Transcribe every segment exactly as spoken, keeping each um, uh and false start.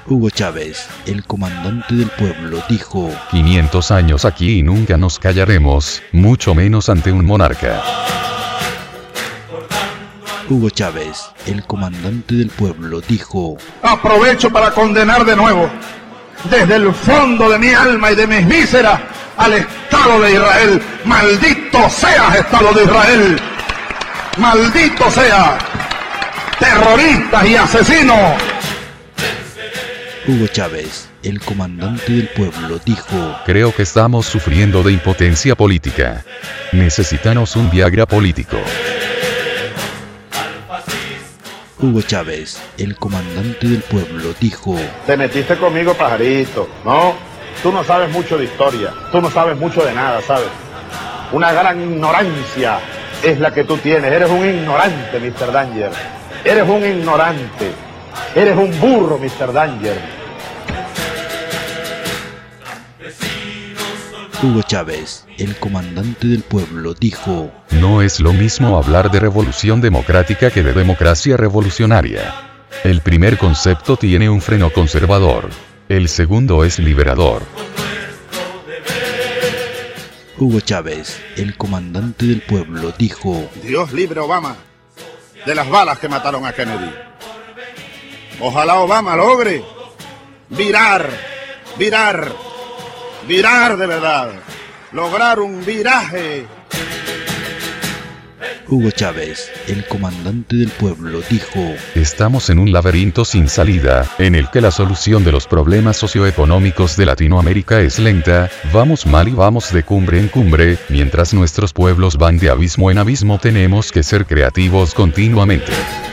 Hugo Chávez, el comandante del pueblo, dijo: quinientos años aquí y nunca nos callaremos, mucho menos ante un monarca. Hugo Chávez, el comandante del pueblo, dijo: aprovecho para condenar de nuevo, desde el fondo de mi alma y de mis vísceras, al Estado de Israel. ¡Maldito seas, Estado de Israel! ¡Maldito sea! ¡Terroristas y asesinos! Hugo Chávez, el comandante del pueblo, dijo: creo que estamos sufriendo de impotencia política. Necesitamos un Viagra político. Hugo Chávez, el comandante del pueblo, dijo: te metiste conmigo, pajarito, ¿no? Tú no sabes mucho de historia, tú no sabes mucho de nada, ¿sabes? Una gran ignorancia es la que tú tienes. Eres un ignorante, mister Danger. Eres un ignorante. Eres un burro, mister Danger. Hugo Chávez, el comandante del pueblo, dijo: no es lo mismo hablar de revolución democrática que de democracia revolucionaria. El primer concepto tiene un freno conservador. El segundo es liberador. Hugo Chávez, el comandante del pueblo, dijo: Dios libre a Obama de las balas que mataron a Kennedy. Ojalá Obama logre virar, virar, virar de verdad, lograr un viraje. Hugo Chávez, el comandante del pueblo, dijo: estamos en un laberinto sin salida, en el que la solución de los problemas socioeconómicos de Latinoamérica es lenta, vamos mal y vamos de cumbre en cumbre, mientras nuestros pueblos van de abismo en abismo. Tenemos que ser creativos continuamente.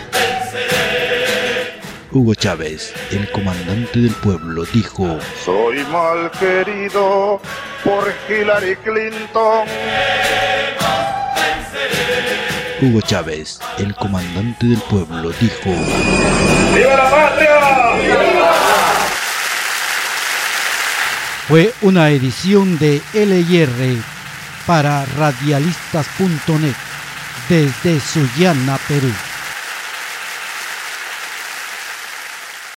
Hugo Chávez, el comandante del pueblo, dijo: soy mal querido por Hillary Clinton. Hugo Chávez, el comandante del pueblo, dijo: ¡Viva la patria! ¡Viva! Fue una edición de L I R para radialistas punto net desde Sullana, Perú.